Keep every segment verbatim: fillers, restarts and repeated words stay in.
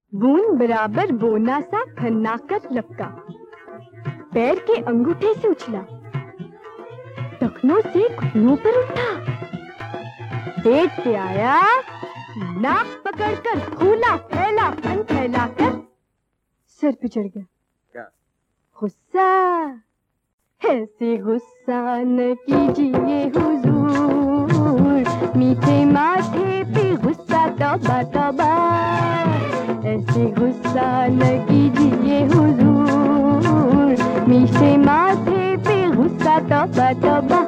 बूंद बराबर बोना सा खन्नाकर लपका, पैर के अंगूठे से उछला, टखनों से घुटनों पर उठा, पेट से आया, नाक पकड़कर फूला फैला फन फैलाकर सर पे चढ़ गया। क्या? गुस्सा, ऐसे गुस्सा न कीजिए हुजूर, मीठे माथे पे गुस्सा तौबा तौबा, ऐसे गुस्सा न कीजिए हुजूर, मीठे माथे पे गुस्सा तौबा तौबा।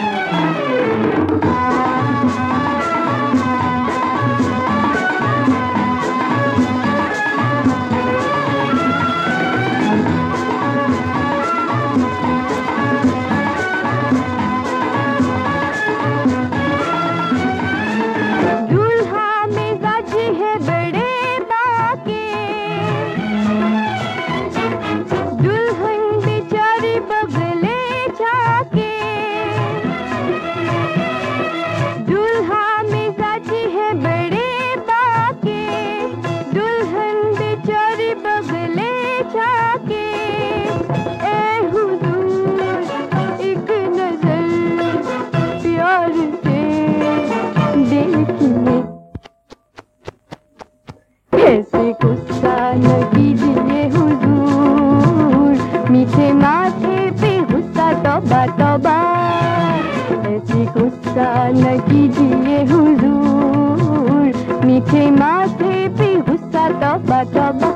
ऐसे गुस्सा न कीजिए हुजूर, मीठे माथे पे गुस्सा तौबा तौबा, ऐसे गुस्सा न कीजिए हुजूर, मीठे माथे पे गुस्सा तौबा तौबा।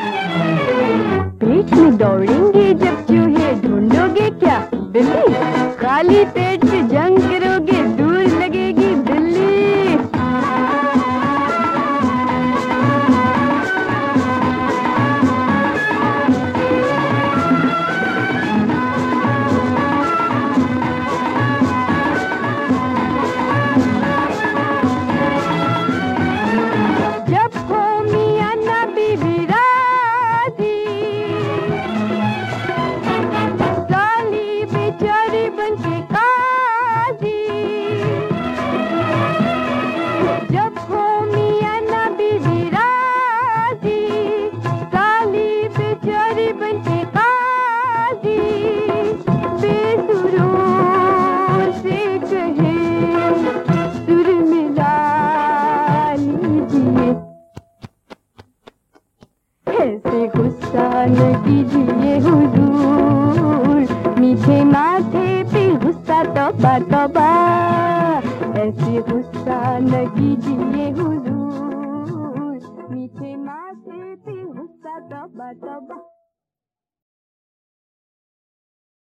पेट में दौड़ेंगे जब चूहे, ढूंढोगे क्या बिल्ली, खाली पेट से जंग करोगे, दूर लगेगी दिल्ली। ऐसे गुस्सा न कीजिए हुजूर, मीठे माथे पे गुस्सा तौबा तौबा, ऐसे गुस्सा न कीजिए हुजूर, मीठे माथे पे गुस्सा तौबा तौबा।